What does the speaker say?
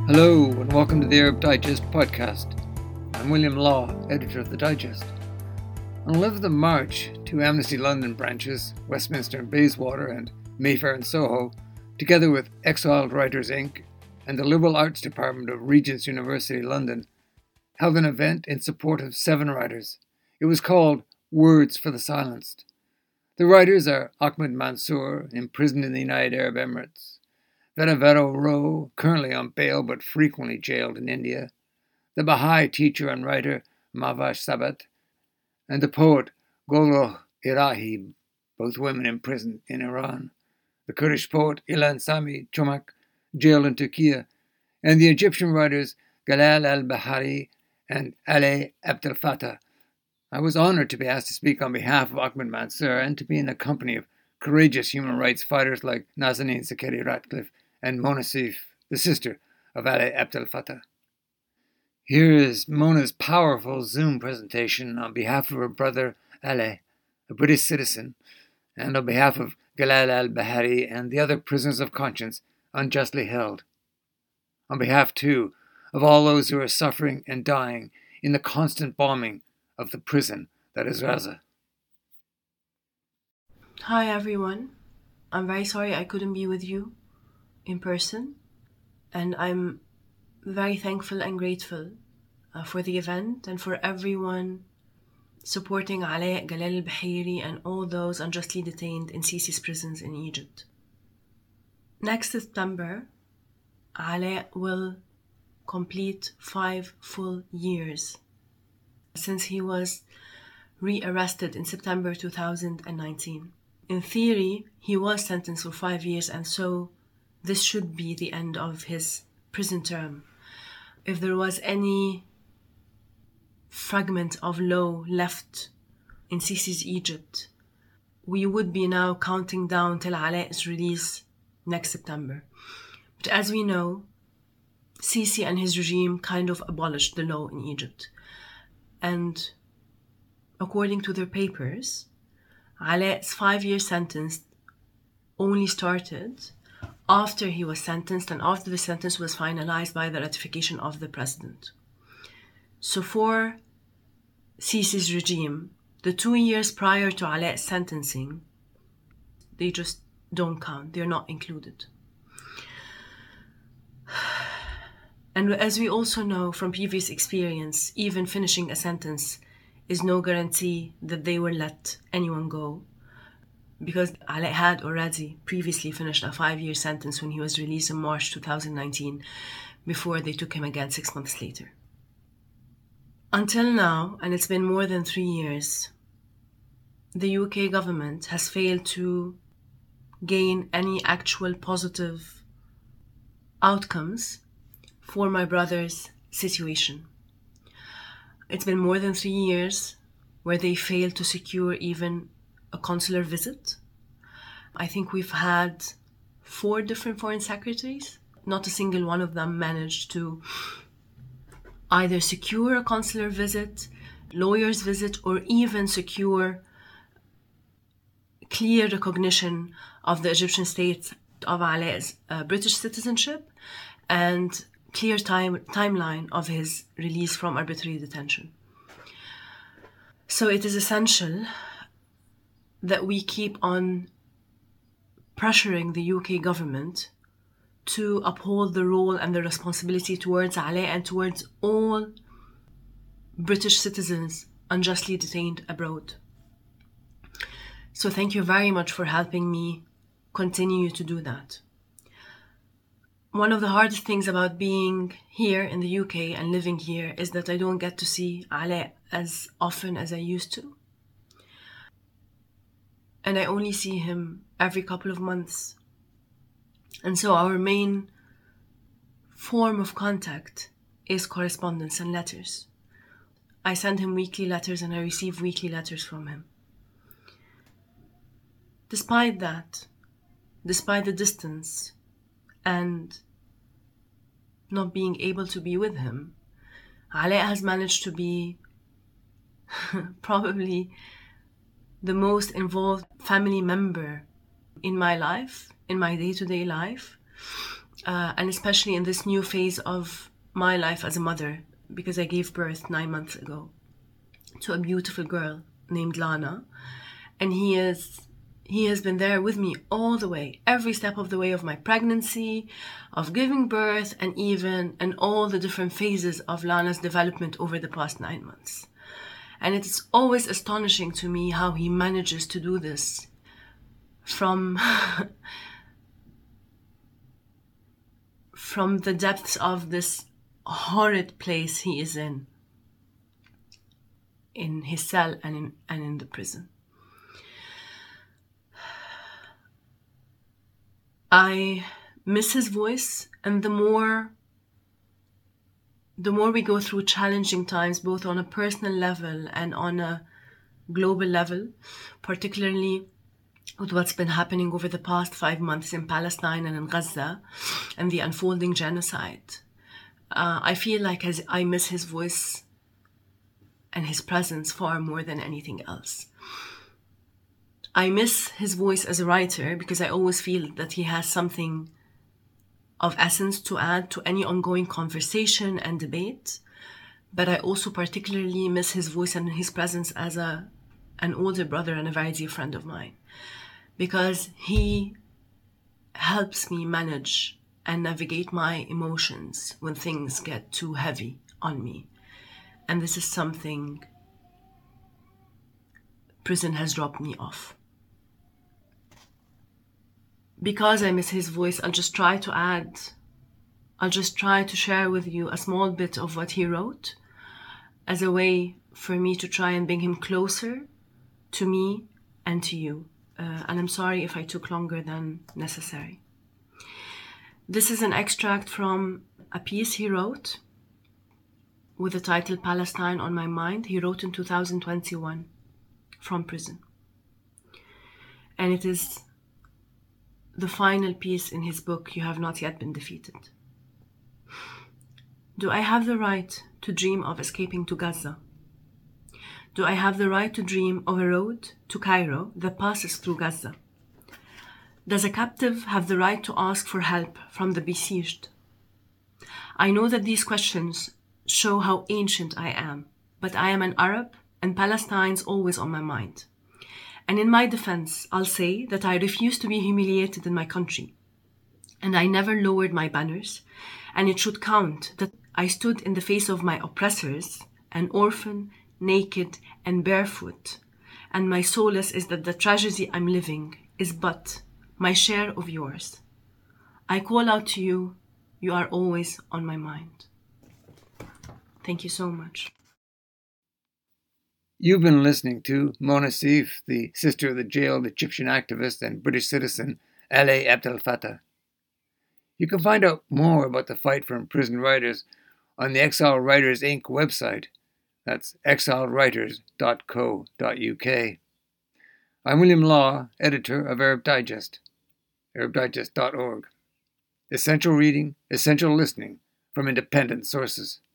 Hello and welcome to the Arab Digest podcast. I'm William Law, editor of the Digest. On 11th of March, two Amnesty London branches, Westminster and Bayswater and Mayfair and Soho, together with Exiled Writers Inc. and the Liberal Arts Department of Regent's University London, held an event in support of 7 writers. It was called Words for the Silenced. The writers are Ahmed Mansour, imprisoned in the United Arab Emirates; Vedavero Rao, currently on bail but frequently jailed in India; the Baha'i teacher and writer Mahvash Sabat; and the poet Golrukh Irahi, both women imprisoned in Iran; the Kurdish poet Ilan Sami Chomak, jailed in Turkey; and the Egyptian writers Galal al-Bahari and Ali Abdel Fattah. I was honored to be asked to speak on behalf of Ahmed Mansour and to be in the company of courageous human rights fighters like Nazanin Zaghari-Ratcliffe and Mona Seif, the sister of Ali Abdel Fattah. Here is Mona's powerful Zoom presentation on behalf of her brother Ali, a British citizen, and on behalf of Galal al-Bahari and the other prisoners of conscience unjustly held. On behalf, too, of all those who are suffering and dying in the constant bombing of the prison that is Gaza. Hi everyone. I'm very sorry I couldn't be with you in person, and I'm very thankful and grateful for the event and for everyone supporting Ali, Galal al-Bahari and all those unjustly detained in Sisi's prisons in Egypt. Next September, Ali will complete 5 full years since he was rearrested in September 2019. In theory, he was sentenced for 5 years, and so this should be the end of his prison term. If there was any fragment of law left in Sisi's Egypt, we would be now counting down till Ali's release next September. But as we know, Sisi and his regime kind of abolished the law in Egypt. And according to their papers, Ali's 5-year sentence only started after he was sentenced and after the sentence was finalized by the ratification of the president. So for Sisi's regime, the 2 years prior to Ali's sentencing, they just don't count. They're not included. And as we also know from previous experience, even finishing a sentence is no guarantee that they will let anyone go, because Ali had already previously finished a 5-year sentence when he was released in March 2019 before they took him again 6 months later. Until now, and it's been more than 3 years, the UK government has failed to gain any actual positive outcomes for my brother's situation. It's been more than 3 years where they failed to secure even a consular visit. I think we've had 4 different foreign secretaries. Not a single one of them managed to either secure a consular visit, lawyer's visit, or even secure clear recognition of the Egyptian state of Ali's British citizenship and clear timeline of his release from arbitrary detention. So it is essential that we keep on pressuring the UK government to uphold the role and the responsibility towards Ali and towards all British citizens unjustly detained abroad. So thank you very much for helping me continue to do that. One of the hardest things about being here in the UK and living here is that I don't get to see Ali as often as I used to. And I only see him every couple of months. And so our main form of contact is correspondence and letters. I send him weekly letters and I receive weekly letters from him. Despite that, despite the distance and not being able to be with him, Ali has managed to be probably the most involved family member in my life, in my day-to-day life. and especially in this new phase of my life as a mother, because I gave birth 9 months ago to a beautiful girl named Lana, and he has been there with me all the way, every step of the way of my pregnancy, of giving birth, and all the different phases of Lana's development over the past 9 months. And it's always astonishing to me how he manages to do this from the depths of this horrid place he is in his cell and in the prison. I miss his voice, and the more we go through challenging times, both on a personal level and on a global level, particularly with what's been happening over the past 5 months in Palestine and in Gaza and the unfolding genocide, I feel like I miss his voice and his presence far more than anything else. I miss his voice as a writer because I always feel that he has something of essence to add to any ongoing conversation and debate. But I also particularly miss his voice and his presence as an older brother and a very dear friend of mine, because he helps me manage and navigate my emotions when things get too heavy on me. And this is something prison has dropped me off. Because I miss his voice, I'll just try to share with you a small bit of what he wrote as a way for me to try and bring him closer to me and to you. And I'm sorry if I took longer than necessary. This is an extract from a piece he wrote with the title Palestine on My Mind. He wrote in 2021 from prison. And it is the final piece in his book, You Have Not Yet Been Defeated. Do I have the right to dream of escaping to Gaza? Do I have the right to dream of a road to Cairo that passes through Gaza? Does a captive have the right to ask for help from the besieged? I know that these questions show how ancient I am, but I am an Arab and Palestine's always on my mind. And in my defense, I'll say that I refuse to be humiliated in my country. And I never lowered my banners. And it should count that I stood in the face of my oppressors, an orphan, naked, and barefoot. And my solace is that the tragedy I'm living is but my share of yours. I call out to you. You are always on my mind. Thank you so much. You've been listening to Mona Seif, the sister of the jailed Egyptian activist and British citizen Alaa Abdel Fattah. You can find out more about the fight for imprisoned writers on the Exile Writers Inc. website. That's exilewriters.co.uk. I'm William Law, editor of Arab Digest, arabdigest.org. Essential reading, essential listening from independent sources.